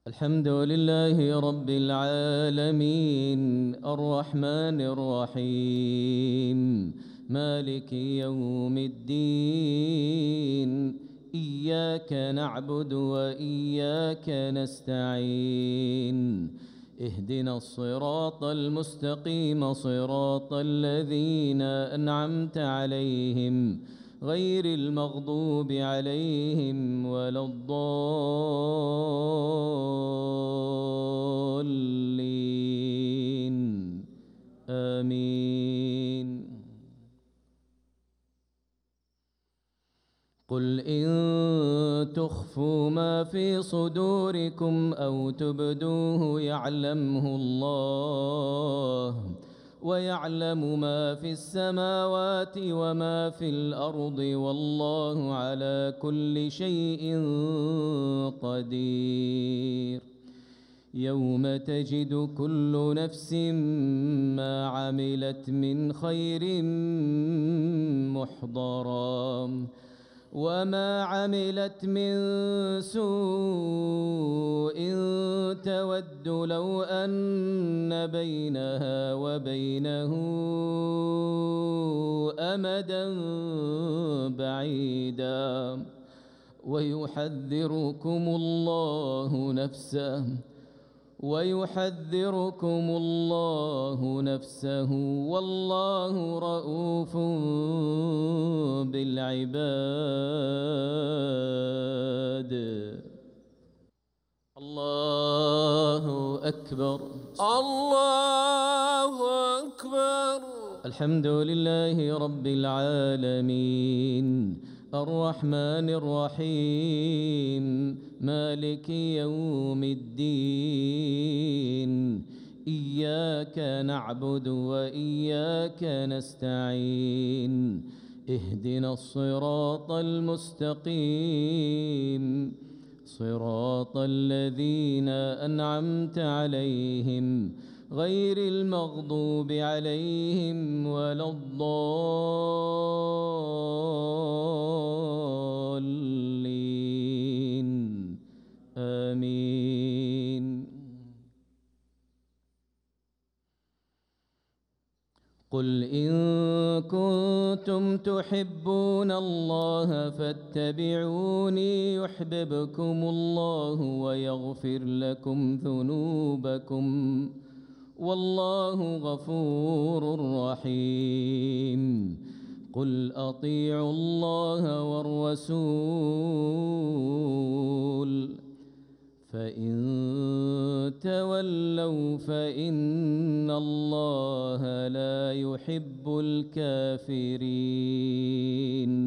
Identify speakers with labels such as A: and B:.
A: الحمد لله رب العالمين الرحمن الرحيم مالك يوم الدين إياك نعبد وإياك نستعين اهدنا الصراط المستقيم صراط الذين أنعمت عليهم غير المغضوب عليهم ولا الضالين آمين. قل إن تخفوا ما في صدوركم أو تبدوه يعلمه الله ويعلم ما في السماوات وما في الأرض والله على كل شيء قدير. يوم تجد كل نفس ما عملت من خير محضرا وما عملت من سوء تود لو أن بينها وبينه أمدا بعيدا ويحذركم الله نفسه والله رؤوف بالعباد. الله أكبر
B: الله أكبر.
A: الحمد لله رب العالمين الرحمن الرحيم مالك يوم الدين إياك نعبد وإياك نستعين اهدنا الصراط المستقيم صراط الذين أنعمت عليهم غير المغضوب عليهم ولا الضالين آمين. قل إن كنتم تحبون الله فاتبعوني يحببكم الله ويغفر لكم ذنوبكم والله غفور رحيم. قل أطيعوا الله والرسول فإن تولوا فإن الله لا يحب الكافرين.